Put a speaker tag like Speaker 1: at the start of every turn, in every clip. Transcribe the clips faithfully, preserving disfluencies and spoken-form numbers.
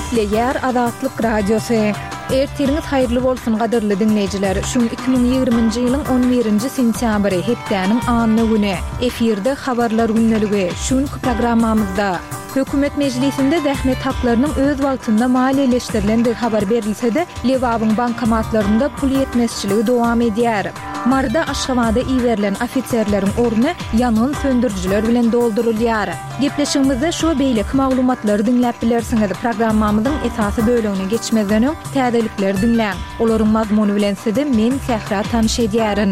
Speaker 1: Gepleýär Azatlyk Radiosu. Ertiriniz haýyrly bolsun gadyrly dinleýijiler. Şu iki bin ýygrymynjy ýylyň on birinji sentýabry hepdäniň anyny güni. Efirde habarlar günneligi. Şuňky programmamyzda Hökümet Meclisinde zähmet haklarynyň öz wagtynda maliýeleşdirilen habar berilse-de, Lewabyň bankomatlarynda pul ýetmezçiligi dowam edýär. Marda Aşgabatda iýerilen ofitserleriň orny ýanyň söndürjiler bilen doldurulýar. Gepleşigimizde şu beýleki maglumatlary dinläp bilersiňiz. Programmamyzyň esasy bölümine geçmezden öň täzelikleri dinläň. Olaryň mazmuny bilen-de men Sähra tanyş edýärin.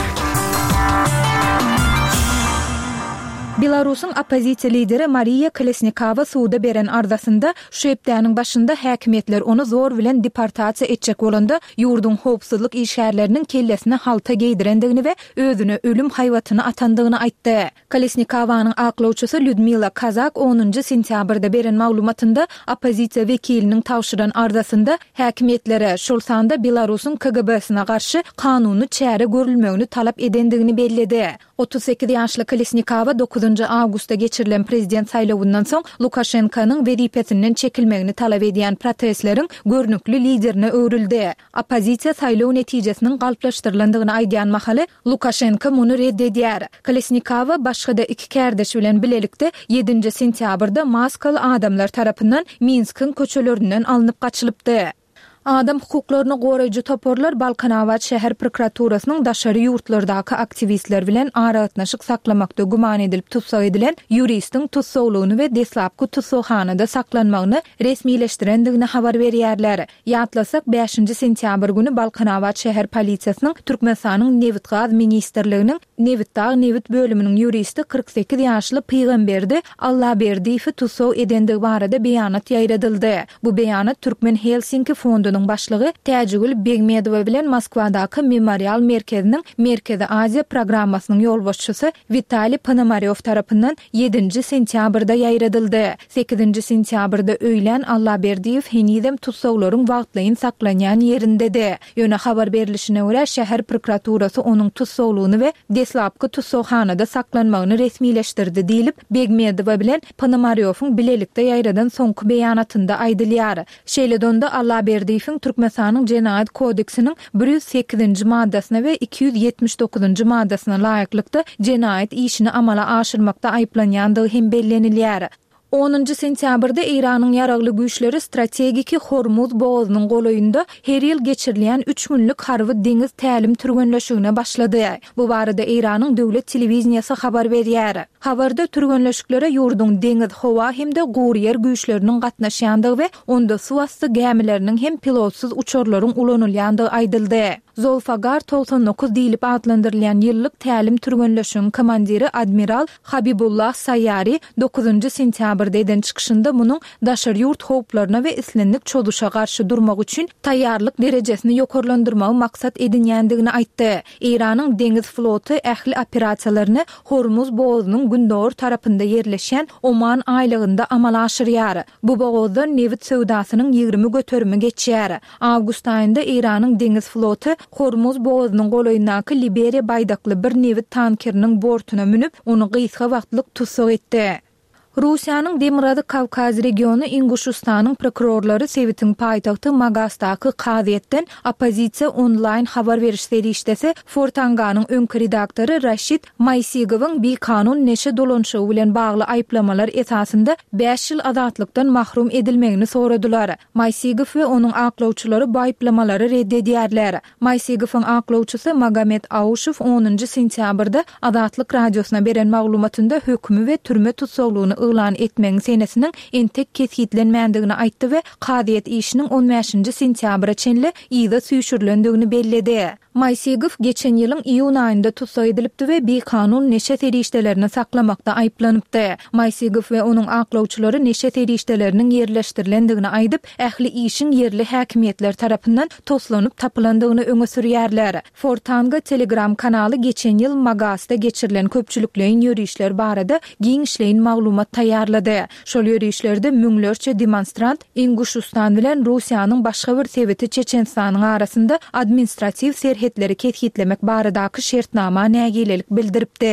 Speaker 1: Belarusyň opozisiýa lideri Mariya Kolesnikova suwda beren ardasynda şu hepdäniň başynda häkimetler onu zor bilen deportasiýa etjek bolanda ýurdun howpsuzlyk işgärleriniň kellesine halta geydirendigini we özüne ölüm haýwatyny atandygyny aýtdy. Kolesnikowaň aklawçysy Lyudmila Kazak onunji sentýabrda beren maglumatynda opozisiýa wekiliniň tawşyran ardasynda häkimetlere şol sanda Belarusyň K G B-sine garşy kanuny çäre görülmegini talap edendigini belledi. otuz sekiz ýaşly Kolesnikova dokuzunji awgustda geçirilen prezident saýlawyndan soň Lukashenkanyň wezipetinden çekilmegini talap edýän protestleriň görnükli liderine öwrildi. Opozisiýa saýlaw netijesiniň galplaşdyryldygyny aýdýan mahaly Lukashenko muny reddedýär. Kolesnikova başga da iki kärdeş bilen bilelikde ýedinji sentýabrda maskaly adamlar tarapyndan Minskiň köçelerinden alınıp gaçylypdy. Adam hukuklaryny goraýjy toporlar Balkanawat şäher prokuraturasynyň daşary ýurtlardaky aktivistler bilen aragatnaşyk saklamakda guman edilip tutsak edilen ýuristiň tutsawlygyny we deslapky tutsawhanada saklanmagyny resmileşdirendigini habar berýärler. Ýatlasak beşinji sentýabr güni Balkanawat şäher polisiýasynyň Türkmenistanyň Newit gaz ministrliginiň Newit dağ Newit bölüminiň ýuristi kırk sekiz ýaşly Peýgamberdi Allaberdiýewi tutsaw edendigi barada beýanat ýaýradyldy. Bu beýanat Türkmen Helsinki fondu başlygy Täjigül Begmedowa bilen Moskwadaky Memorial merkeziniň Merkezi Aziýa programmasynyň ýolbaşçysy Vitali Ponomaryow tarapyndan ýedinji sentýabrda ýaýradyldy. sekizinji sentýabrda öýlen Allaberdiýew henizem tutsawlaryň wagtlaýyn saklanýan ýerindedi. Ýöne habar berilişine görä şäher prokuraturasy onuň tutsawlygyny we deslapky tutsawhanada saklanmagyny resmileşdirdi diýilip Begmedowa bilen Ponomaryowyň bilelikde ýaýradan soňky beýanatynda aýdylýar. Şeýledonda Allaberdiýew Türkmenistanyň Jenaýat kodeksiniň bir yüz sekizinji maddasyna we iki yüz ýetmiş dokuzunji maddasyna laýyklykda jenaýat işini amala aşyrmakda aýplanýandygy hem bellenilýär. onunji sentýabrda Iranyň ýaragly güýçleri strategiki Hormuz boğazynyň golaýynda her ýyl geçirilen üç günlük harby deňiz tälim türgenleşigine başlady. Bu barada Iranyň döwlet telewiziýasy habar berýär. Habarda türgenleşiklere ýurdun deňiz howa hemde gurýer güýçleriniň gatnaşýandygy we onda suwasty gämileriniň hem pilotsuz uçurlaryň ulanylýandygy aýdyldy. Zolfagar doksan dokuz diýilip adlandyrylýan ýyllyk tälim türgenleşiginiň komandiri Admiral Habibullah Sayyari dokuzunji sentýabrda eden çykyşynda munyň daşary ýurt howplaryna we islenlik çoduşa garşy durmak üçin taýýarlyk derejesini ýokarlandyrmagy maksat edinýändigini aýtdy. Iranyň deňiz floty ähli operasiýalaryny Hormuz boğazynyň gündor tarapynda ýerleşen Oman aýlygynda amala aşyrýar. Bu boğazda newit sowdasynyň ýygrimi göterimi geçýär. Awgust aýynda Iranyň deňiz floty Hormuz boğazynyň golaýyndaky Liberiya baýdakly bir newit tankeriniň bortuna minip onu gysga wagtlyk tutsak etdi. Rusiýanyň Demirady Kawkaz regiony Inguşistanyň prokurorlary Sewitiň paýtagty Magastdaky Kaziýetden opozisiýa onlaýn habar beriş serişdesi Fortanganyň öňkü redaktory Raşid Maysigowyň bir kanun neşe dolanşygy bilen bagly aýplamalar esasynda beş ýyl azatlykdan mahrum edilmegini soradylar. Maysigow we onuň aklawçylary bu aýplamary reddedýärler. Maysigowyň aklawçysy Magomed Awşow onunji sentýabrda Azatlyk radiosyna beren maglumatynda hökmi we türme tutsawlygyny ılan etmeň senesiniň entek kesgitlenmändigini aýtdy we Kaziýet işiniň on beşinji sentyabra çenli ýyda süýşürilendigini belledi. Maysigow geçen ýylyň iýun aýynda tutsak edilipdi we bir kanun neşe serişdelerini saklamakda aýplanypdy. Maysigow we onuň aklawçylary neşe serişdeleriniň ýerleşdirilendigini aýdyp, ähli işin ýerli häkimetler tarapyndan toslanyp tapylandygyny öňe sürýärler. Fortanga Telegram kanaly geçen ýyl Magasta geçirilen köpçülükleýin ýörüşler barada giň işleýin maglumat taýýarlady. Şol ýörüşlerde müňlerçe demonstrant Inguşistan bilen Rusiýanyň başga bir sewiti Çeçenistanyň arasynda administrativ serhetleri kethitlemek baradaky şertnama nägilelik bildiripdi.